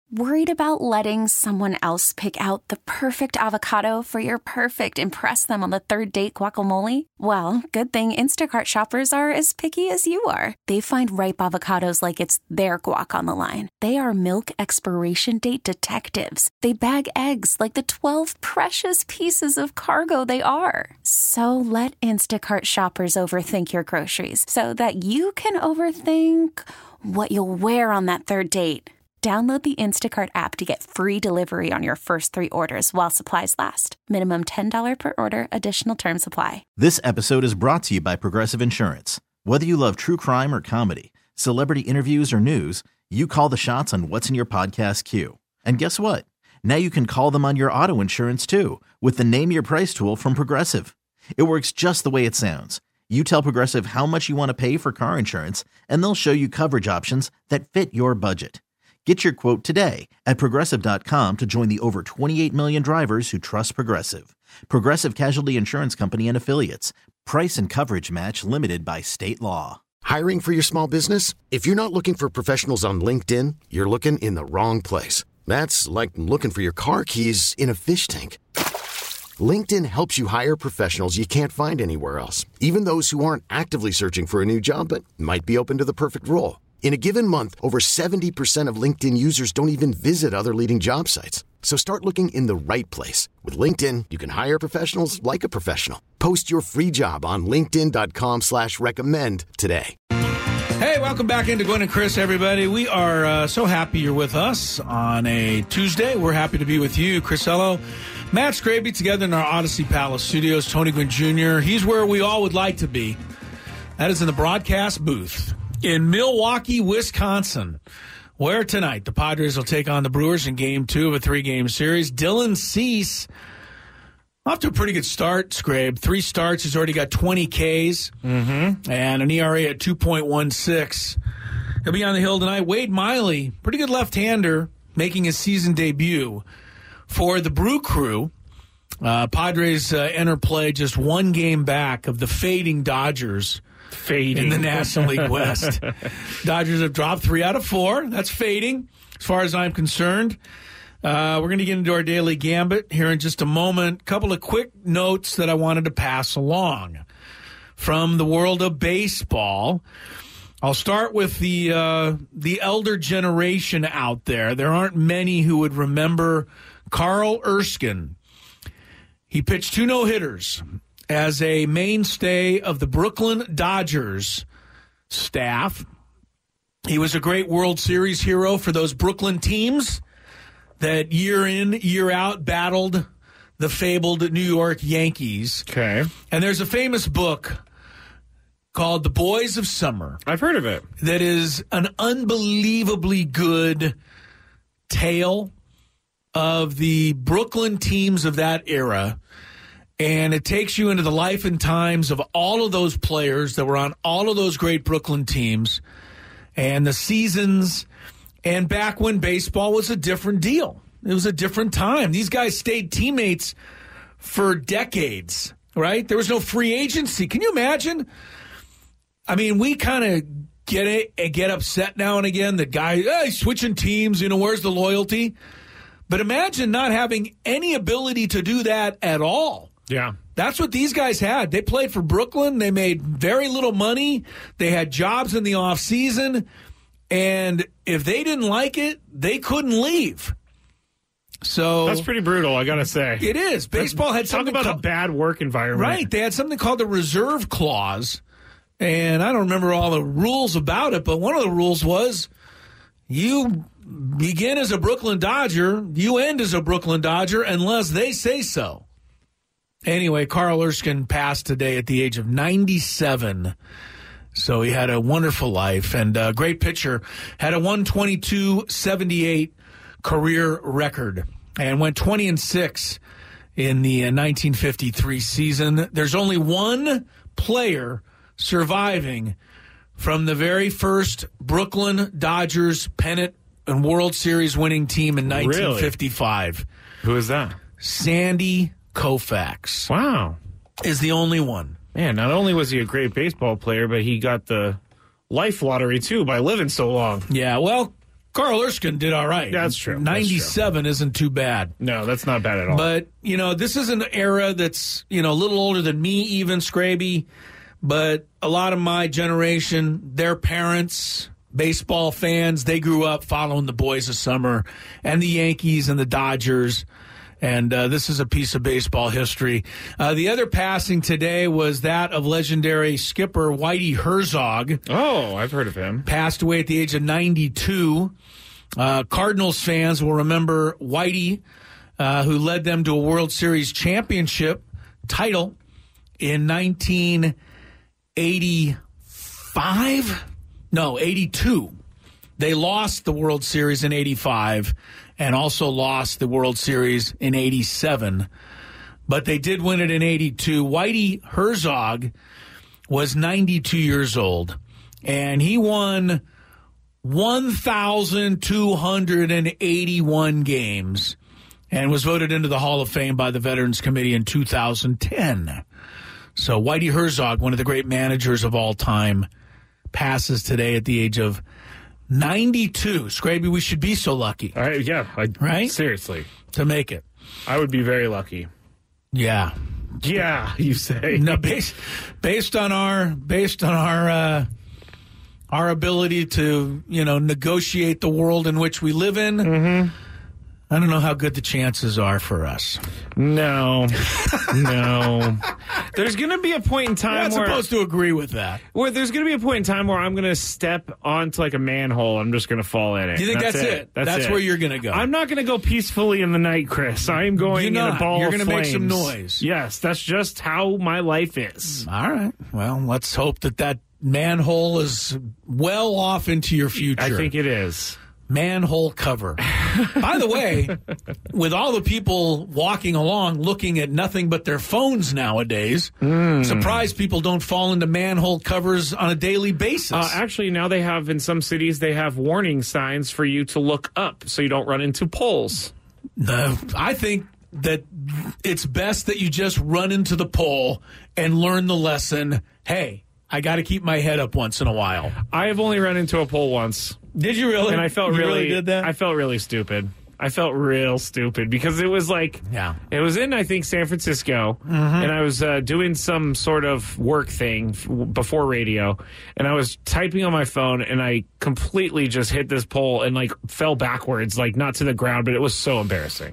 Worried about letting someone else pick out the perfect avocado for your perfect impress them on the third date guacamole? Well, good thing Instacart shoppers are as picky as you are. They find ripe avocados like it's their guac on the line. They are milk expiration date detectives. They bag eggs like the 12 precious pieces of cargo they are. So let Instacart shoppers overthink your groceries so that you can overthink what you'll wear on that third date. Download the Instacart app to get free delivery on your first 3 orders while supplies last. Minimum $10 per order. Additional terms apply. This episode is brought to you by Progressive Insurance. Whether you love true crime or comedy, celebrity interviews or news, you call the shots on what's in your podcast queue. And guess what? Now you can call them on your auto insurance too with the Name Your Price tool from Progressive. It works just the way it sounds. You tell Progressive how much you want to pay for car insurance, and they'll show you coverage options that fit your budget. Get your quote today at Progressive.com to join the over 28 million drivers who trust Progressive. Progressive Casualty Insurance Company and Affiliates. Price and coverage match limited by state law. Hiring for your small business? If you're not looking for professionals on LinkedIn, you're looking in the wrong place. That's like looking for your car keys in a fish tank. LinkedIn helps you hire professionals you can't find anywhere else, even those who aren't actively searching for a new job but might be open to the perfect role. In a given month, over 70% of LinkedIn users don't even visit other leading job sites. So start looking in the right place. With LinkedIn, you can hire professionals like a professional. Post your free job on linkedin.com/recommend today. Hey, welcome back into Gwen and Chris, everybody. We are so happy you're with us on a Tuesday. We're happy to be with you, Chris Ello, Matt Scraby, together in our Odyssey Palace studios. Tony Gwynn Jr., he's where we all would like to be. That is in the broadcast booth in Milwaukee, Wisconsin, where tonight the Padres will take on the Brewers in Game 2 of a 3-game series. Dylan Cease, off to a pretty good start, Scrabe. 3 starts. He's already got 20 Ks and an ERA at 2.16. He'll be on the hill tonight. Wade Miley, pretty good left-hander, making his season debut for the Brew Crew. Padres enter play just 1 game back of the fading Dodgers. In the National League West. Dodgers have dropped 3 out of 4. That's fading, as far as I'm concerned. We're going to get into our daily gambit here in just a moment. A couple of quick notes that I wanted to pass along from the world of baseball. I'll start with the elder generation out there. There aren't many who would remember Carl Erskine. He pitched 2 no-hitters as a mainstay of the Brooklyn Dodgers staff. He was a great World Series hero for those Brooklyn teams that year in, year out battled the fabled New York Yankees. Okay. And there's a famous book called The Boys of Summer. I've heard of it. That is an unbelievably good tale of the Brooklyn teams of that era. And it takes you into the life and times of all of those players that were on all of those great Brooklyn teams and the seasons and back when baseball was a different deal. It was a different time. These guys stayed teammates for decades, right? There was no free agency. Can you imagine? I mean, we kind of get upset now and again that guys, he's switching teams, where's the loyalty? But imagine not having any ability to do that at all. Yeah. That's what these guys had. They played for Brooklyn. They made very little money. They had jobs in the offseason. And if they didn't like it, they couldn't leave. So that's pretty brutal, I got to say. It is. Baseball had something about a bad work environment. Right. They had something called the reserve clause. And I don't remember all the rules about it, but one of the rules was you begin as a Brooklyn Dodger, you end as a Brooklyn Dodger unless they say so. Anyway, Carl Erskine passed today at the age of 97. So he had a wonderful life and a great pitcher. Had a 122.78 career record and went 20-6 in the 1953 season. There's only one player surviving from the very first Brooklyn Dodgers pennant and World Series winning team in 1955. Really? Who is that? Sandy Koufax. Wow. Is the only one. Man, not only was he a great baseball player, but he got the life lottery, too, by living so long. Yeah, well, Carl Erskine did all right. That's true. 97 isn't too bad. No, that's not bad at all. But, this is an era that's, a little older than me, even, Scraby. But a lot of my generation, their parents, baseball fans, they grew up following the Boys of Summer and the Yankees and the Dodgers. And this is a piece of baseball history. The other passing today was that of legendary skipper Whitey Herzog. Oh, I've heard of him. Passed away at the age of 92. Cardinals fans will remember Whitey, who led them to a World Series championship title in 1985? No, 82. They lost the World Series in 85 and also lost the World Series in 87. But they did win it in 82. Whitey Herzog was 92 years old, and he won 1,281 games and was voted into the Hall of Fame by the Veterans Committee in 2010. So Whitey Herzog, one of the great managers of all time, passes today at the age of 92. Scraby, we should be so lucky. Right? Seriously. To make it. I would be very lucky. Yeah. Yeah, you say. No, based on our ability to, negotiate the world in which we live in, I don't know how good the chances are for us. No. There's going to be a point in time I'm not supposed to agree with that. Where there's going to be a point in time where I'm going to step onto like a manhole. I'm just going to fall in it. Do you think that's it? That's where you're going to go. I'm not going to go peacefully in the night, Chris. I'm going in a ball You're of going to make some flames. noise. Yes, that's just how my life is. All right. Well, let's hope that manhole is well off into your future. I think it is. Manhole cover. By the way, with all the people walking along looking at nothing but their phones nowadays, surprised people don't fall into manhole covers on a daily basis. Actually, now they have, in some cities, they have warning signs for you to look up so you don't run into poles. No, I think that it's best that you just run into the pole and learn the lesson. Hey, I got to keep my head up once in a while. I have only run into a pole once. Did you really? And I felt you really did that? I felt really stupid. I felt real stupid because it was like, it was in, I think, San Francisco, and I was doing some sort of work thing before radio, and I was typing on my phone, and I completely just hit this pole and like fell backwards, like not to the ground, but it was so embarrassing.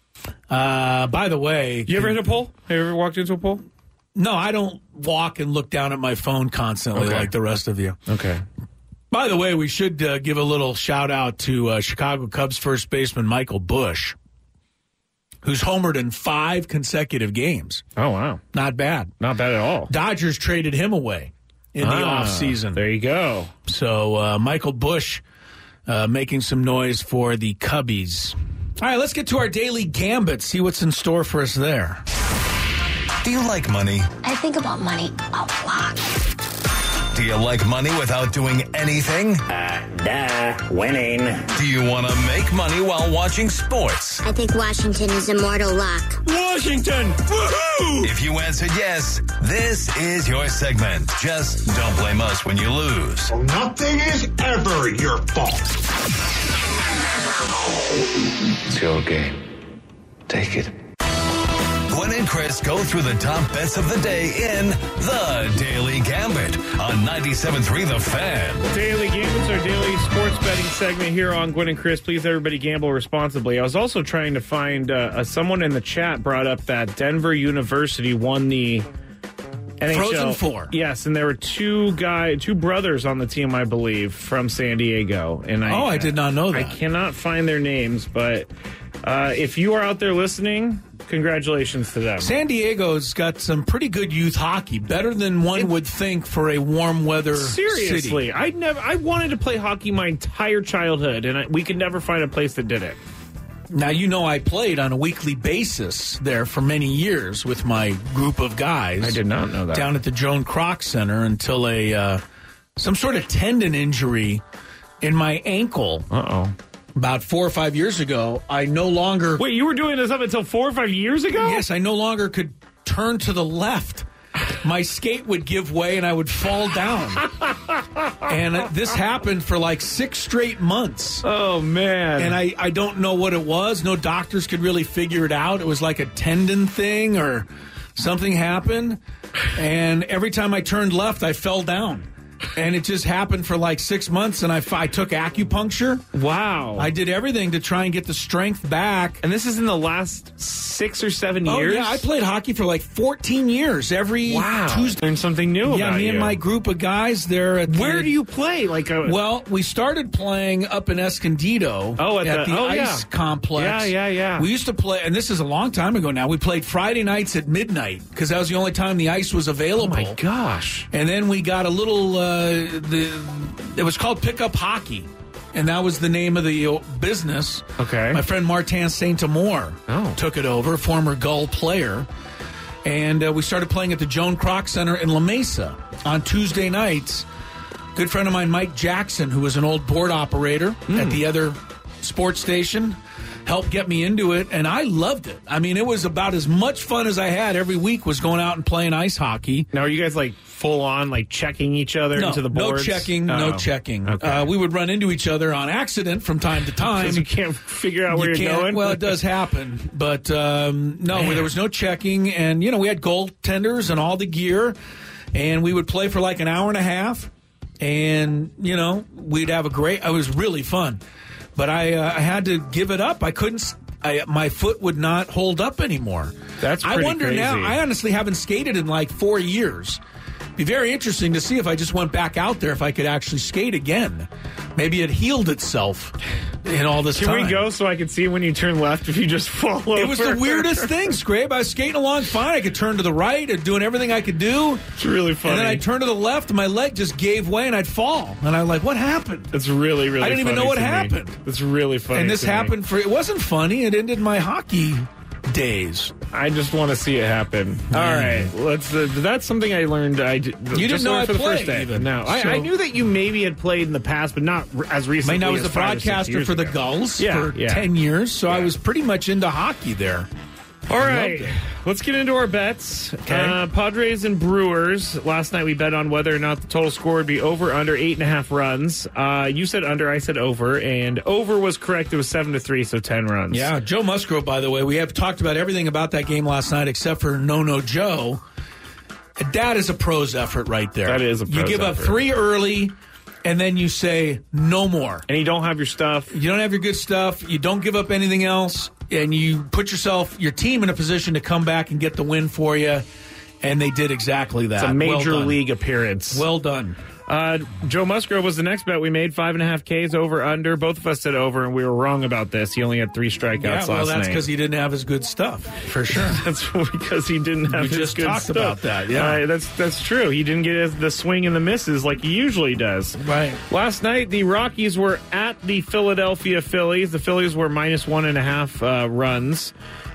By the way, you ever hit a pole? Have you ever walked into a pole? No, I don't walk and look down at my phone constantly like the rest of you. Okay. By the way, we should give a little shout-out to Chicago Cubs first baseman Michael Busch, who's homered in 5 consecutive games. Oh, wow. Not bad. Not bad at all. Dodgers traded him away in the offseason. There you go. So Michael Busch making some noise for the Cubbies. All right, let's get to our daily gambit, see what's in store for us there. Do you like money? I think about money a lot. Do you like money without doing anything? Winning. Do you want to make money while watching sports? I think Washington is immortal luck. Washington! Woohoo! If you answered yes, this is your segment. Just don't blame us when you lose. Well, nothing is ever your fault. It's your game. Take it. Gwen and Chris go through the top bets of the day in The Daily Gambit on 97.3 The Fan. Daily Gambit's our daily sports betting segment here on Gwen and Chris. Please, everybody, gamble responsibly. I was also trying to find someone in the chat brought up that Denver University won the NHL. Frozen Four. Yes, and there were two brothers on the team, I believe, from San Diego. And I did not know that. I cannot find their names, but if you are out there listening, congratulations to them. San Diego's got some pretty good youth hockey, better than one would think for a warm weather Seriously, city. I wanted to play hockey my entire childhood, and we could never find a place that did it. Now, I played on a weekly basis there for many years with my group of guys. I did not know that. Down at the Joan Kroc Center until some sort of tendon injury in my ankle. Uh-oh. About 4 or 5 years ago, I no longer... Wait, you were doing this up until 4 or 5 years ago? Yes, I no longer could turn to the left. My skate would give way and I would fall down. And this happened for like 6 straight months. Oh, man. And I don't know what it was. No doctors could really figure it out. It was like a tendon thing or something happened. And every time I turned left, I fell down. And it just happened for like 6 months, and I took acupuncture. Wow. I did everything to try and get the strength back. And this is in the last 6 or 7 years? Oh, yeah. I played hockey for like 14 years. Every Tuesday. Learned something new about you. Yeah, me and my group of guys there. Where do you play? Well, we started playing up in Escondido at the ice complex. Yeah. We used to play, and this is a long time ago now, we played Friday nights at midnight because that was the only time the ice was available. Oh, my gosh. And then we got a little... it was called Pickup Hockey, and that was the name of the business. Okay. My friend Martin Saint-Amour took it over, former Gull player, and we started playing at the Joan Kroc Center in La Mesa on Tuesday nights. Good friend of mine, Mike Jackson, who was an old board operator at the other sports station, helped get me into it, and I loved it. I mean, it was about as much fun as I had every week was going out and playing ice hockey. Now, are you guys like full on like checking each other into the boards? No checking. Okay. We would run into each other on accident from time to time. Because you can't figure out where you're going? Well, it does happen. But there was no checking. And, we had goaltenders and all the gear. And we would play for like an hour and a half. And, we'd have it was really fun. But I had to give it up. I couldn't. My foot would not hold up anymore. That's pretty I wonder crazy. now. I honestly haven't skated in like 4 years. Be very interesting to see if I just went back out there if I could actually skate again. Maybe it healed itself in all this time. Can we go so I can see when you turn left if you just fall over? It was the weirdest thing, Scrape. I was skating along fine. I could turn to the right and doing everything I could do. It's really funny. And then I'd turn to the left and my leg just gave way and I'd fall. And I'm like, what happened? It's really, really funny. I didn't even know what happened. It's really funny. And this happened it wasn't funny. It ended my hockey days. I just want to see it happen. All right, that's something I learned. You didn't know I for the played first day. even. No, I knew that you maybe had played in the past, but not as recently. I was the broadcaster for the Gulls for 10 years, so I was pretty much into hockey there. All right, let's get into our bets. Okay. Padres and Brewers. Last night we bet on whether or not the total score would be over under 8.5 runs. You said under, I said over, and over was correct. It was 7-3, so 10 runs. Yeah, Joe Musgrove, by the way, we have talked about everything about that game last night except for No Joe. That is a pro's effort right there. That is a pro's effort. You give up 3 early, and then you say no more. And you don't have your stuff. You don't have your good stuff. You don't give up anything else. And you put your team in a position to come back and get the win for you. And they did exactly that. It's a major league appearance. Well done. Joe Musgrove was the next bet we made. 5.5 Ks over under. Both of us said over, and we were wrong about this. He only had 3 strikeouts last night. Well, that's because he didn't have his good stuff, for sure. That's because he didn't have his good stuff. We just talked about that, yeah. That's true. He didn't get the swing and the misses like he usually does. Right. Last night, the Rockies were at the Philadelphia Phillies. The Phillies were minus 1.5 runs.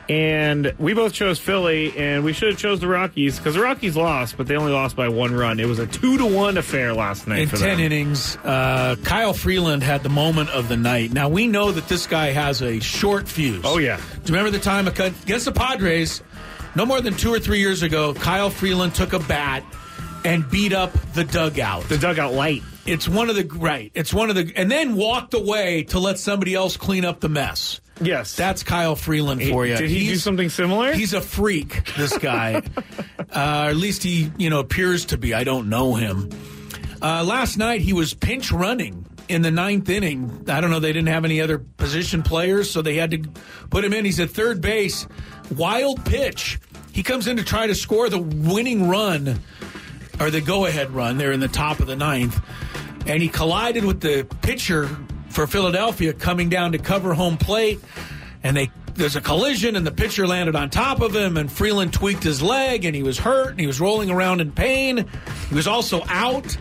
And we both chose Philly, and we should have chose the Rockies because the Rockies lost, but they only lost by 1 run. It was a 2-1 affair last night for them. In 10 innings, Kyle Freeland had the moment of the night. Now, we know that this guy has a short fuse. Oh, yeah. Do you remember the time against the Padres, no more than 2 or 3 years ago, Kyle Freeland took a bat and beat up the dugout. The dugout light. It's one of the, and then walked away to let somebody else clean up the mess. Yes. That's Kyle Freeland for you. Did he do something similar? He's a freak, this guy. Or at least he, appears to be. I don't know him. Last night, he was pinch running in the 9th inning. I don't know. They didn't have any other position players, so they had to put him in. He's at third base. Wild pitch. He comes in to try to score the winning run, or the go-ahead run. They're in the top of the 9th. And he collided with the pitcher for Philadelphia coming down to cover home plate, and there's a collision, and the pitcher landed on top of him, and Freeland tweaked his leg, and he was hurt, and he was rolling around in pain. He was also out.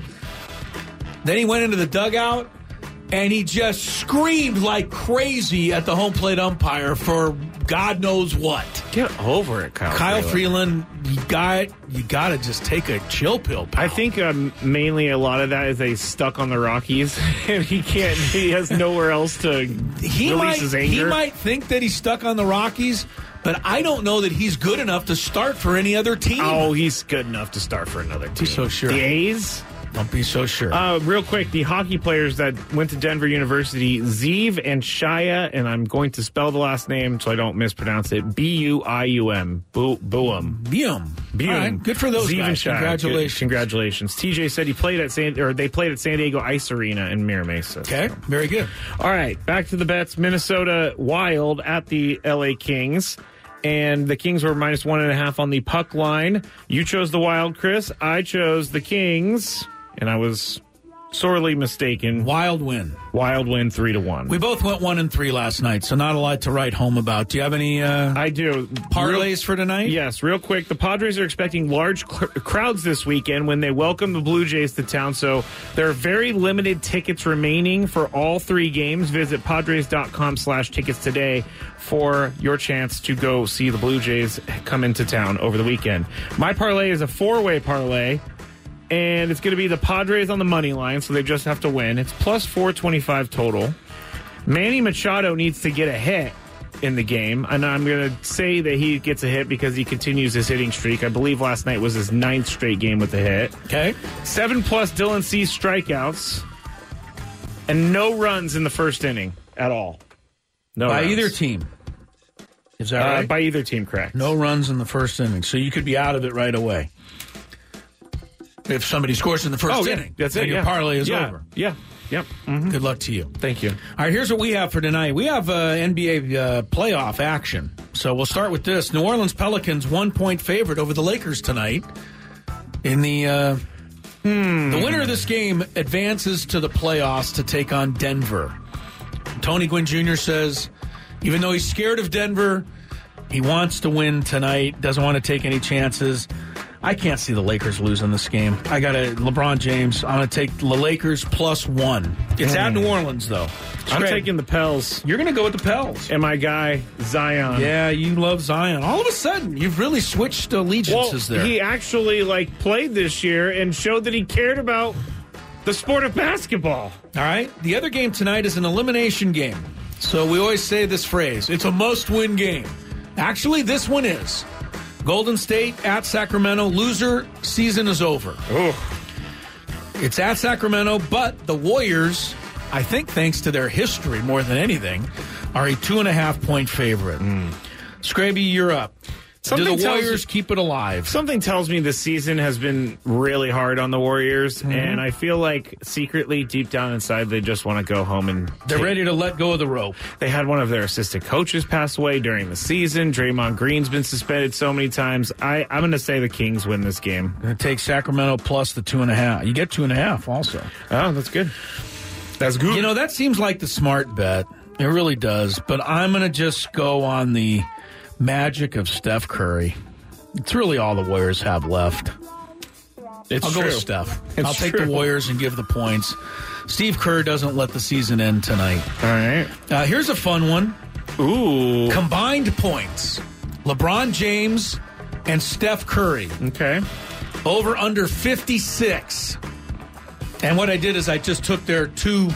Then he went into the dugout, and he just screamed like crazy at the home plate umpire for God knows what. Get over it, Kyle Freeland. You got to just take a chill pill, pal. I think mainly a lot of that is he's stuck on the Rockies, and he has nowhere else to release his anger. He might think that he's stuck on the Rockies, but I don't know that he's good enough to start for any other team. Oh, he's good enough to start for another team. So sure. The A's? Don't be so sure. Real quick, the hockey players that went to Denver University, Zeev and Shia, and I'm going to spell the last name so I don't mispronounce it, B-U-I-U-M. Buum. All right, good for those Zeev guys. and Shia. Congratulations. Congratulations. TJ said they played at San Diego Ice Arena in Mira Mesa. Okay, very good. All right, back to the bets. Minnesota Wild at the LA Kings. And the Kings were minus 1.5 on the puck line. You chose the Wild, Chris. I chose the Kings, and I was sorely mistaken. Wild win. Wild win 3-1. We both went 1-3 last night, so not a lot to write home about. Do you have any I do. parlays for tonight? Yes, real quick. The Padres are expecting large crowds this weekend when they welcome the Blue Jays to town, so there are very limited tickets remaining for all 3 games. Visit Padres.com/tickets today for your chance to go see the Blue Jays come into town over the weekend. My parlay is a 4-way parlay. And it's going to be the Padres on the money line, so they just have to win. It's plus 425 total. Manny Machado needs to get a hit in the game, and I'm going to say that he gets a hit because he continues his hitting streak. I believe last night was his 9th straight game with a hit. Okay. 7+ Dylan Cease strikeouts, and no runs in the first inning at all. No By runs. either team. Is that right? By either team, correct. No runs in the first inning, so you could be out of it right away. If somebody scores in the first inning, that's then it. your parlay is over. Yeah. Yep. Mm-hmm. Good luck to you. Thank you. All right, here's what we have for tonight. We have NBA playoff action. So we'll start with this. New Orleans Pelicans 1-point favorite over the Lakers tonight. In the winner of this game advances to the playoffs to take on Denver. Tony Gwynn Jr. says, even though he's scared of Denver, he wants to win tonight, doesn't want to take any chances. I can't see the Lakers losing this game. I got LeBron James. I'm going to take the Lakers +1. It's at New Orleans, though. I'm taking the Pels. You're going to go with the Pels. And my guy, Zion. Yeah, you love Zion. All of a sudden, you've really switched allegiances there. He actually played this year and showed that he cared about the sport of basketball. All right. The other game tonight is an elimination game. So we always say this phrase, it's a must-win game. Actually, this one is. Golden State at Sacramento. Loser, season is over. Oh. It's at Sacramento, but the Warriors, I think thanks to their history more than anything, are a 2.5-point favorite. Scraby, you're up. Do the Warriors keep it alive? Something tells me this season has been really hard on the Warriors, and I feel like secretly, deep down inside, they just want to go home and... They're ready to let go of the rope. They had one of their assistant coaches pass away during the season. Draymond Green's been suspended so many times. I'm going to say the Kings win this game. Going to take Sacramento plus the 2.5. You get 2.5 also. Oh, that's good. That's good. You know, that seems like the smart bet. It really does. But I'm going to just go on the magic of Steph Curry. It's really all the Warriors have left. It's I'll true. go with Steph. It's I'll take true. the Warriors and give the points. Steve Kerr doesn't let the season end tonight. All right. Here's a fun one. Ooh. Combined points. LeBron James and Steph Curry. Okay. Over under 56. And what I did is I just took their two,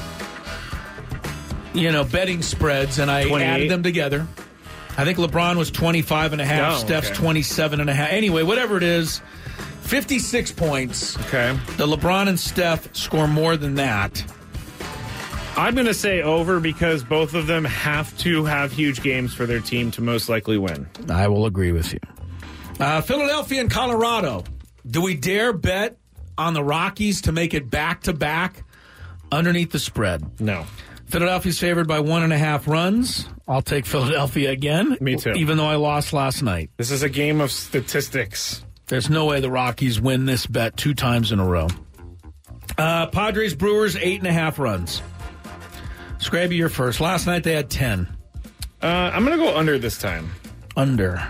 betting spreads and I 28. added them together. I think LeBron was 25.5. Steph's 27.5. Anyway, whatever it is, 56 points. Okay. The LeBron and Steph score more than that. I'm going to say over because both of them have to have huge games for their team to most likely win. I will agree with you. Philadelphia and Colorado. Do we dare bet on the Rockies to make it back-to-back underneath the spread? No. Philadelphia's favored by 1.5 runs. I'll take Philadelphia again. Me too. Even though I lost last night. This is a game of statistics. There's no way the Rockies win this bet 2 times in a row. Padres Brewers 8.5 runs. Scraby, you're first. Last night they had 10. I'm going to go under this time. Under.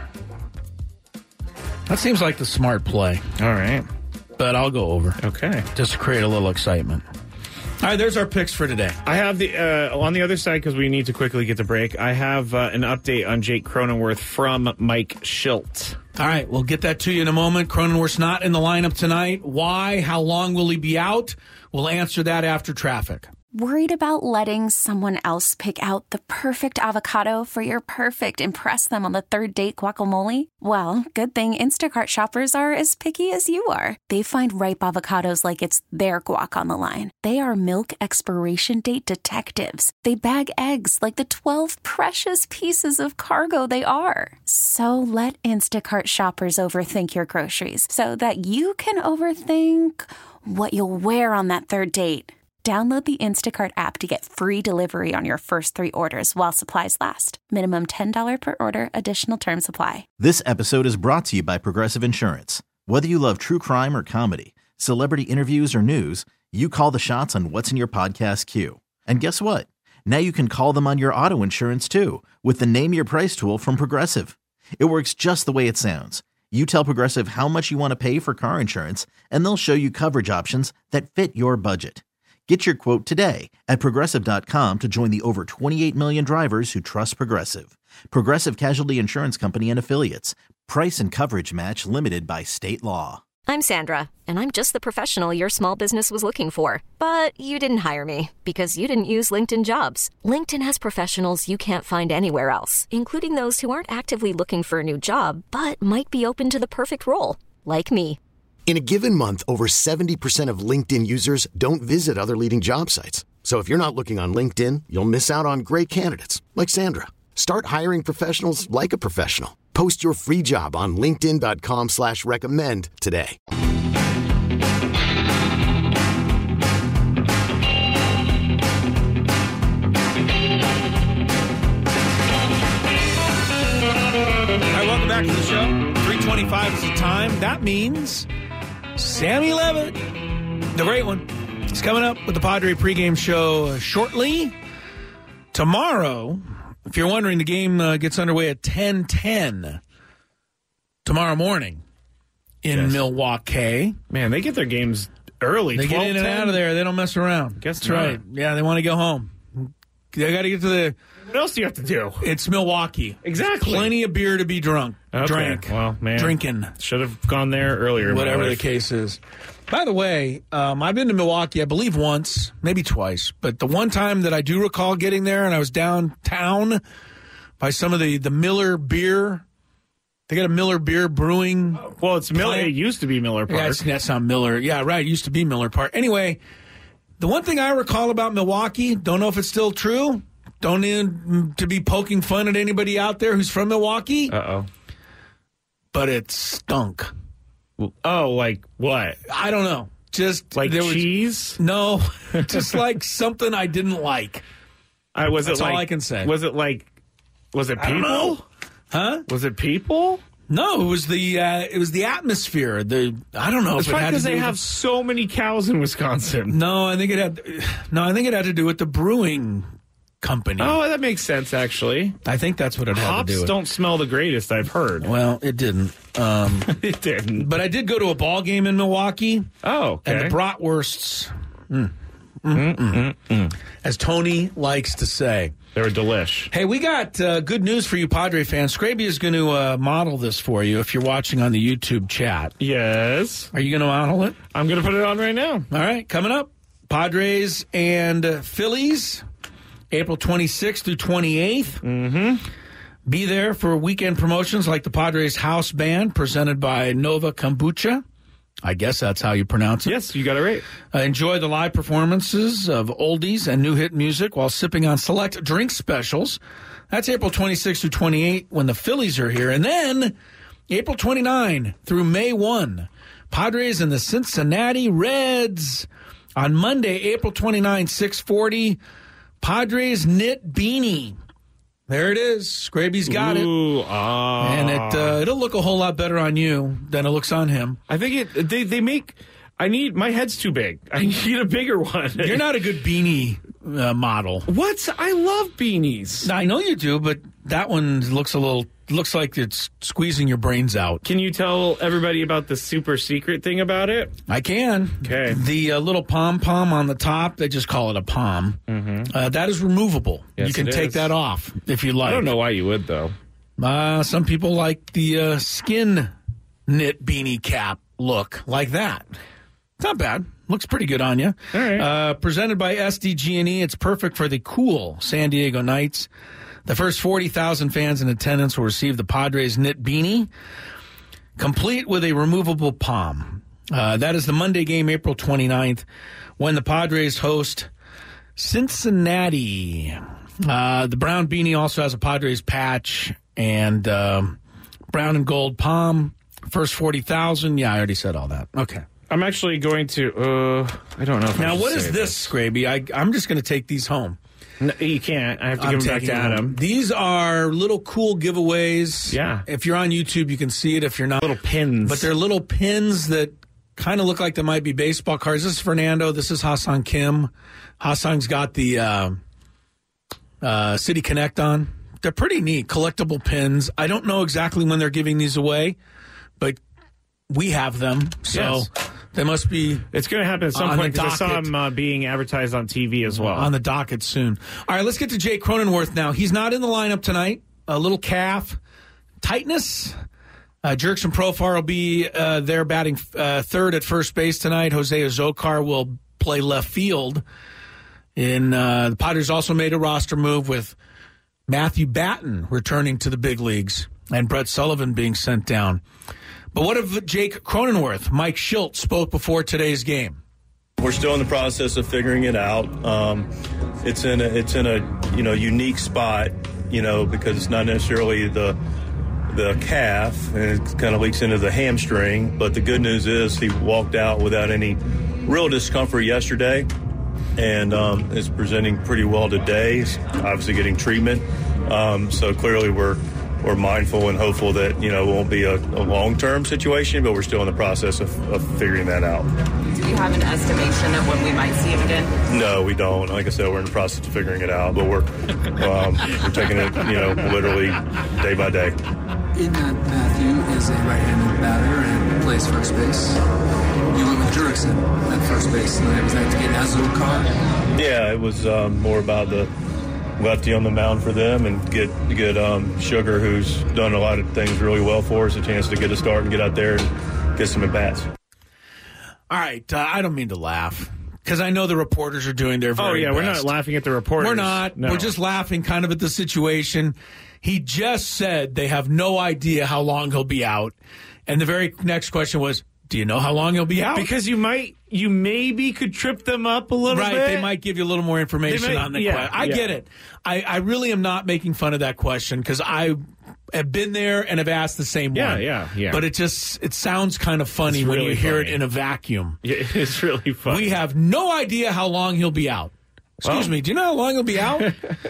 That seems like the smart play. All right. But I'll go over. Okay. Just to create a little excitement. All right, there's our picks for today. I have the on the other side, because we need to quickly get to break, I have an update on Jake Cronenworth from Mike Schilt. All right, we'll get that to you in a moment. Cronenworth's not in the lineup tonight. Why? How long will he be out? We'll answer that after traffic. Worried about letting someone else pick out the perfect avocado for your perfect impress them on the third date guacamole? Well, good thing Instacart shoppers are as picky as you are. They find ripe avocados like it's their guac on the line. They are milk expiration date detectives. They bag eggs like the 12 precious pieces of cargo they are. So let Instacart shoppers overthink your groceries so that you can overthink what you'll wear on that third date. Download the Instacart app to get free delivery on your first 3 orders while supplies last. Minimum $10 per order. Additional terms apply. This episode is brought to you by Progressive Insurance. Whether you love true crime or comedy, celebrity interviews or news, you call the shots on what's in your podcast queue. And guess what? Now you can call them on your auto insurance too with the Name Your Price tool from Progressive. It works just the way it sounds. You tell Progressive how much you want to pay for car insurance, and they'll show you coverage options that fit your budget. Get your quote today at Progressive.com to join the over 28 million drivers who trust Progressive. Progressive Casualty Insurance Company and Affiliates. Price and coverage match limited by state law. I'm Sandra, and I'm just the professional your small business was looking for. But you didn't hire me because you didn't use LinkedIn Jobs. LinkedIn has professionals you can't find anywhere else, including those who aren't actively looking for a new job, but might be open to the perfect role, like me. In a given month, over 70% of LinkedIn users don't visit other leading job sites. So if you're not looking on LinkedIn, you'll miss out on great candidates like Sandra. Start hiring professionals like a professional. Post your free job on linkedin.com/recommend today. All right, welcome back to the show. 3:25 is the time. That means Sammy Levitt, the great one, is coming up with the Padre pregame show shortly. Tomorrow, if you're wondering, the game gets underway at 10:10 tomorrow morning in Milwaukee. Man, they get their games early. They 12, get in and 10. out of there. They don't mess around. Guess That's not. right. Yeah, they want to go home. They got to get to the... What else do you have to do? It's Milwaukee. Exactly. Plenty of beer to be drank. Well, man. Drinking. Should have gone there earlier. Whatever the case is. By the way, I've been to Milwaukee, I believe once, maybe twice. But the one time that I do recall getting there, and I was downtown by some of the Miller beer. They got a Miller beer brewing. Well, it's Miller. plant. It used to be Miller Park. Yeah, that's not Miller. Yeah, right. It used to be Miller Park. Anyway, the one thing I recall about Milwaukee, don't know if it's still true. Don't need to be poking fun at anybody out there who's from Milwaukee. Uh-oh. But it stunk. Oh, like what? I don't know. Just like cheese? No, just like something I didn't like. That's all I can say. Was it people? I don't know. Huh? Was it people? No, it was the atmosphere. I don't know it's if it had to do because they have so many cows in Wisconsin. No, I think it had to do with the brewing company. Oh, that makes sense, actually. I think that's what it had Hops to do with. don't smell the greatest, I've heard. Well, it didn't. It didn't. But I did go to a ball game in Milwaukee. Oh, okay. And the bratwursts, as Tony likes to say. They were delish. Hey, we got good news for you Padre fans. Scraby is going to model this for you if you're watching on the YouTube chat. Yes. Are you going to model it? I'm going to put it on right now. All right, coming up, Padres and Phillies, April 26th through 28th. Mm-hmm. Be there for weekend promotions like the Padres House Band presented by Nova Kombucha. I guess that's how you pronounce it. Yes, you got it right. Enjoy the live performances of oldies and new hit music while sipping on select drink specials. That's April 26th through 28th when the Phillies are here. And then April 29 through May 1, Padres and the Cincinnati Reds. On Monday, April 29, 6:40, Padres knit beanie. There it is. Scraby's got it. And it'll look a whole lot better on you than it looks on him. I think my head's too big. I need a bigger one. You're not a good beanie model. What? I love beanies. I know you do, but that one looks like it's squeezing your brains out. Can you tell everybody about the super secret thing about it? I can. Okay. The little pom-pom on the top, they just call it a pom. Mm-hmm. That is removable. Yes, you can take that off if you like. I don't know why you would, though. Some people like the skin knit beanie cap look like that. It's not bad. Looks pretty good on you. All right. Presented by SDG&E. It's perfect for the cool San Diego Knights. The first 40,000 fans in attendance will receive the Padres knit beanie, complete with a removable palm. That is the Monday game, April 29th, when the Padres host Cincinnati. The brown beanie also has a Padres patch and brown and gold palm. First 40,000. Yeah, I already said all that. Okay. I'm actually going to, I don't know if now, what is this, Scraby? I'm just going to take these home. No, you can't. I have to give them back to Adam. These are little cool giveaways. Yeah. If you're on YouTube, you can see it. If you're not. Little pins. But they're little pins that kind of look like they might be baseball cards. This is Fernando. This is Ha-Seong Kim. Ha-Seong's got the City Connect on. They're pretty neat, collectible pins. I don't know exactly when they're giving these away, but we have them. So yes. They must be. It's going to happen at some point because I saw them being advertised on TV as well. On the docket soon. All right, let's get to Jake Cronenworth now. He's not in the lineup tonight. A little calf tightness. Jerkson Profar will be there batting third at first base tonight. Jose Azocar will play left field. The Padres also made a roster move with Matthew Batten returning to the big leagues and Brett Sullivan being sent down. But what of Jake Cronenworth? Mike Schilt spoke before today's game. We're still in the process of figuring it out. It's in a unique spot, because it's not necessarily the calf, and it kind of leaks into the hamstring. But the good news is he walked out without any real discomfort yesterday, and is presenting pretty well today. He's obviously getting treatment, so clearly we're mindful and hopeful that it won't be a long-term situation, but we're still in the process of figuring that out. Do you have an estimation of when we might see him again? No, we don't. Like I said, we're in the process of figuring it out, but we're taking it literally day by day. In that Matthew is a right-handed batter and plays first base. You went with Jerkson at first base tonight. Was that to get Azocar? Yeah, it was more about the lefty on the mound for them and get Sugar, who's done a lot of things really well for us, a chance to get a start and get out there and get some at-bats. All right, I don't mean to laugh because I know the reporters are doing their very best. We're not laughing at the reporters. We're not. No. We're just laughing kind of at the situation. He just said they have no idea how long he'll be out. And the very next question was, do you know how long he'll be out? Because you maybe could trip them up a little bit. Right, they might give you a little more information on the question. I get it. I really am not making fun of that question because I have been there and have asked the same one. Yeah. But it sounds kind of funny when you hear it in a vacuum. Yeah, it's really funny. We have no idea how long he'll be out. Excuse me, do you know how long he'll be out?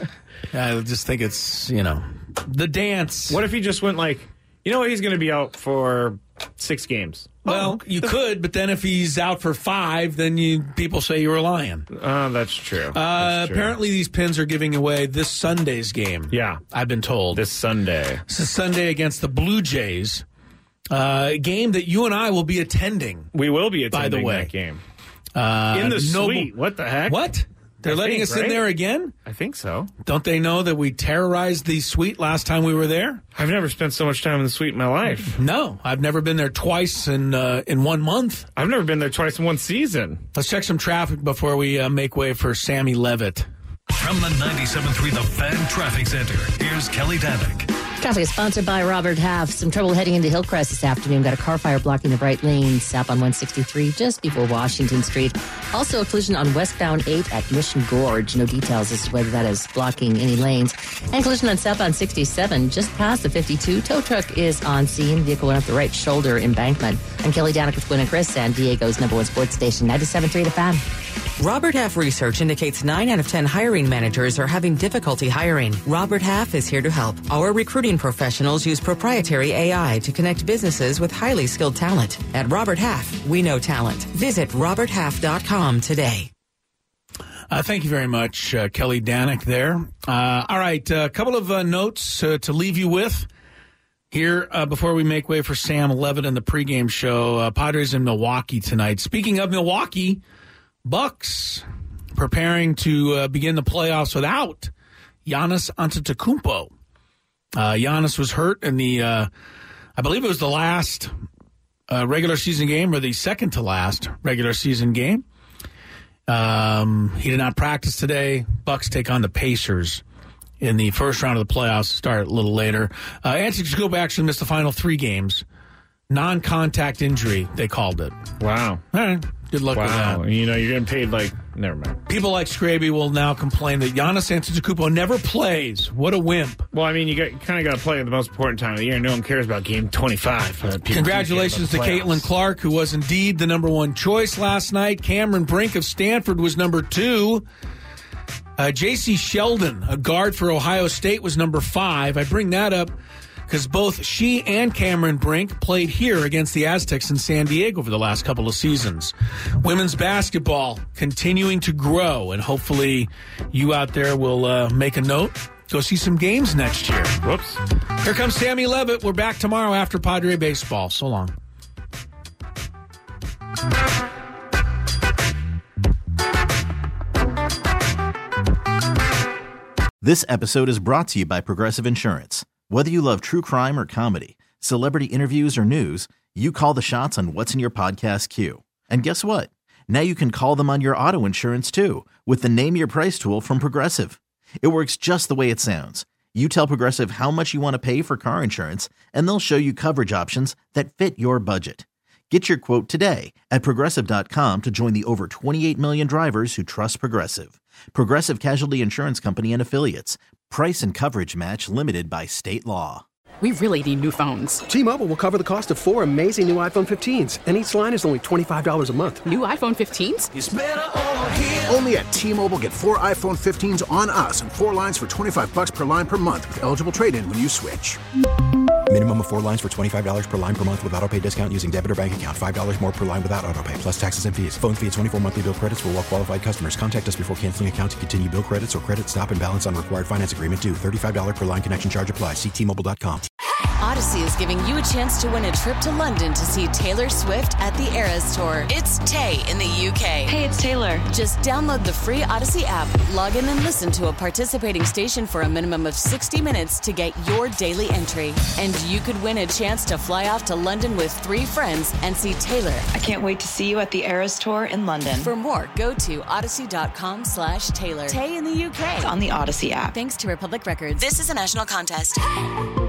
I just think it's, the dance. What if he just went he's going to be out for 6 games? Well, you could, but then if he's out for 5, then people say you were lying. That's true. Apparently, these pins are giving away this Sunday's game. Yeah. I've been told. This Sunday. This is Sunday against the Blue Jays. A game that you and I will be attending. We will be attending by the way. That game. In the suite. What the heck? What? They're letting us in there again? I think so. Don't they know that we terrorized the suite last time we were there? I've never spent so much time in the suite in my life. No, I've never been there twice in 1 month. I've never been there twice in 1 season. Let's check some traffic before we make way for Sammy Levitt. From the 97.3 The Fan Traffic Center, here's Kelly Danick. Traffic is sponsored by Robert Half. Some trouble heading into Hillcrest this afternoon. Got a car fire blocking the right lane. South on 163 just before Washington Street. Also a collision on westbound 8 at Mission Gorge. No details as to whether that is blocking any lanes. And collision on southbound 67 just past the 52. Tow truck is on scene. Vehicle went up the right shoulder embankment. I'm Kelly Danick with Gwen and Chris, San Diego's #1 sports station, 97.3 The Fan. Robert Half research indicates 9 out of 10 hiring managers are having difficulty hiring. Robert Half is here to help. Our recruiting professionals use proprietary AI to connect businesses with highly skilled talent. At Robert Half, we know talent. Visit roberthalf.com today. Thank you very much, Kelly Danick there. All right, a couple of notes to leave you with here before we make way for Sam Levitt in the pregame show. Padres in Milwaukee tonight. Speaking of Milwaukee, Bucks preparing to begin the playoffs without Giannis Antetokounmpo. Giannis was hurt in the, I believe it was the last regular season game, or the second to last regular season game. He did not practice today. Bucks take on the Pacers in the first round of the playoffs. Start a little later. Anthony Jacoby actually missed the final 3 games. Non-contact injury, they called it. Wow. All right. Good luck with that. You know, you're getting paid like, never mind. People like Scraby will now complain that Giannis Antetokounmpo never plays. What a wimp. Well, I mean, you kind of got to play at the most important time of the year. No one cares about game 25. Congratulations to Caitlin Clark, who was indeed the number 1 choice last night. Cameron Brink of Stanford was number 2. J.C. Sheldon, a guard for Ohio State, was number 5. I bring that up because both she and Cameron Brink played here against the Aztecs in San Diego for the last couple of seasons. Women's basketball continuing to grow, and hopefully you out there will make a note. Go see some games next year. Whoops. Here comes Sammy Levitt. We're back tomorrow after Padre baseball. So long. This episode is brought to you by Progressive Insurance. Whether you love true crime or comedy, celebrity interviews or news, you call the shots on what's in your podcast queue. And guess what? Now you can call them on your auto insurance too with the Name Your Price tool from Progressive. It works just the way it sounds. You tell Progressive how much you want to pay for car insurance, and they'll show you coverage options that fit your budget. Get your quote today at Progressive.com to join the over 28 million drivers who trust Progressive. Progressive Casualty Insurance Company and Affiliates. Price and coverage match limited by state law. We really need new phones. T-Mobile will cover the cost of 4 amazing new iPhone 15s, and each line is only $25 a month. New iPhone 15s? It's better over here. Only at T-Mobile, get 4 iPhone 15s on us and 4 lines for $25 per line per month with eligible trade-in when you switch. Minimum of 4 lines for $25 per line per month with autopay discount using debit or bank account. $5 more per line without autopay, plus taxes and fees. Phone fee at 24 monthly bill credits for well-qualified customers. Contact us before canceling account to continue bill credits or credit stop and balance on required finance agreement due. $35 per line connection charge applies. See T-Mobile.com. Odyssey is giving you a chance to win a trip to London to see Taylor Swift at the Eras Tour. It's Tay in the UK. Hey, it's Taylor. Just download the free Odyssey app, log in and listen to a participating station for a minimum of 60 minutes to get your daily entry. And you could win a chance to fly off to London with 3 friends and see Taylor. I can't wait to see you at the Eras Tour in London. For more, go to odyssey.com/Taylor. Tay in the UK. It's on the Odyssey app. Thanks to Republic Records. This is a national contest.